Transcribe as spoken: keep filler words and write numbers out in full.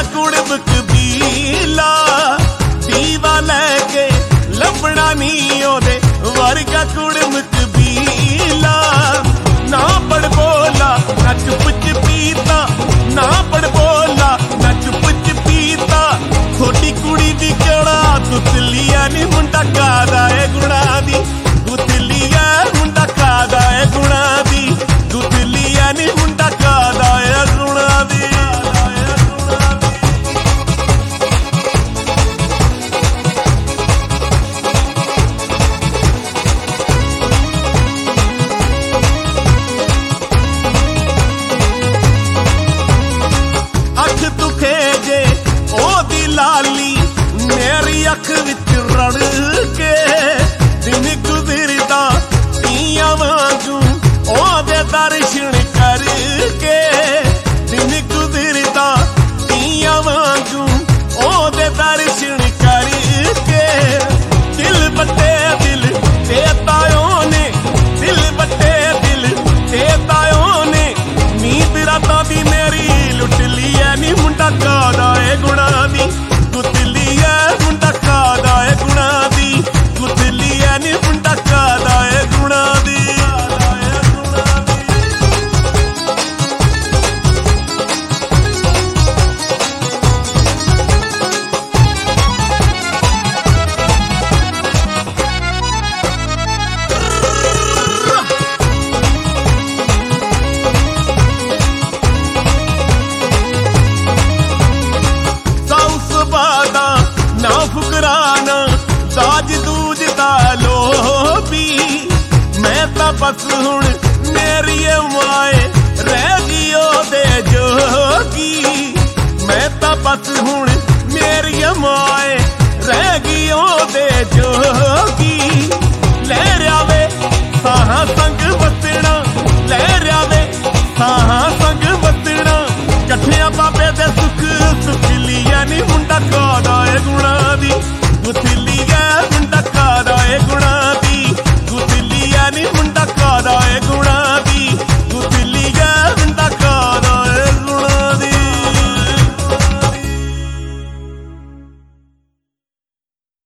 कुड़ब कबीला दीवा लैके लभना नी ओदे वर्गा कुड़ब कबीला ना पड़ बोला ना चुप चपीता ना पड़ बोला ना चुप चपीता थोड़ी कुड़ी दी कड़ा तुतलिया नी मुंडा कादा है गुणा दी तुतलिया मुंडा कादा है गुणा दी तुतलिया नी मुंडा कादा है गुणा दी लाली मेरी अख विच रड़ के दिन गुजरदा तियां वांगू ओदे दर्शन करके दिन गुजरदा तियां वांगू ओदे दर्शन करके दिल बट्टे दिल ते तायों ने दिल बट्टे दिल ते तायों ने नींद रातां दी मेरी लुट लिया नी मुंडा कादा है गुणा दी गुतलिया मुंडा कादा है गुणा दी गुतलिया नी मुंडा कादा है गुणा दी ना फुकराना दाज दूज दा लोभी मैं तां बस हुण